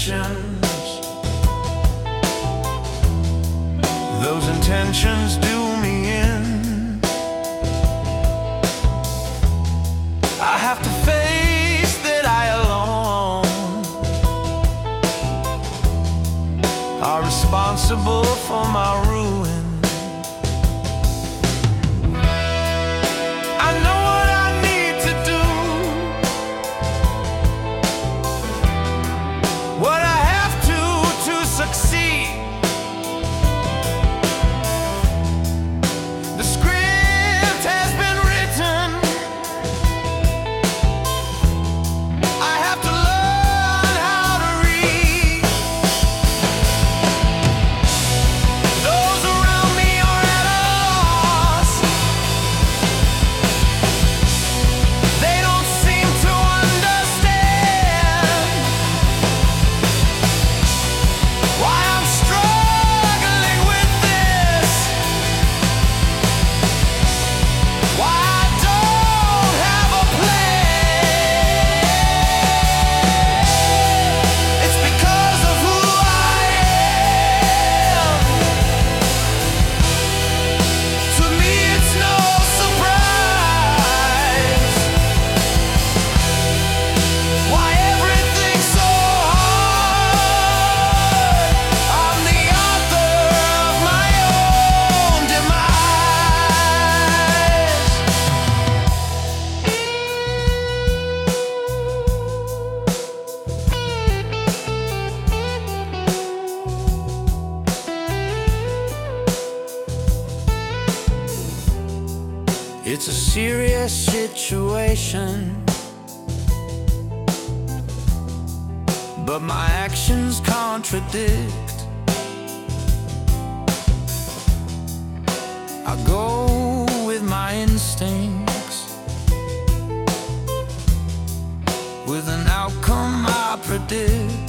intentions. Those intentions do me in. I have to face that I alone are responsible for my ruin. I know what I need to do, what I have to succeed. The script has been written. I have to learn how to read. Those around me are at a loss. They don't seem to understand why I'm struggling with this, why I don't have a plan. It's because of who I am. To me it's no surprise why everything's so hard. I'm the author of my own demise. It's a serious situation, but my actions contradict. I go with my instincts, with an outcome I predict.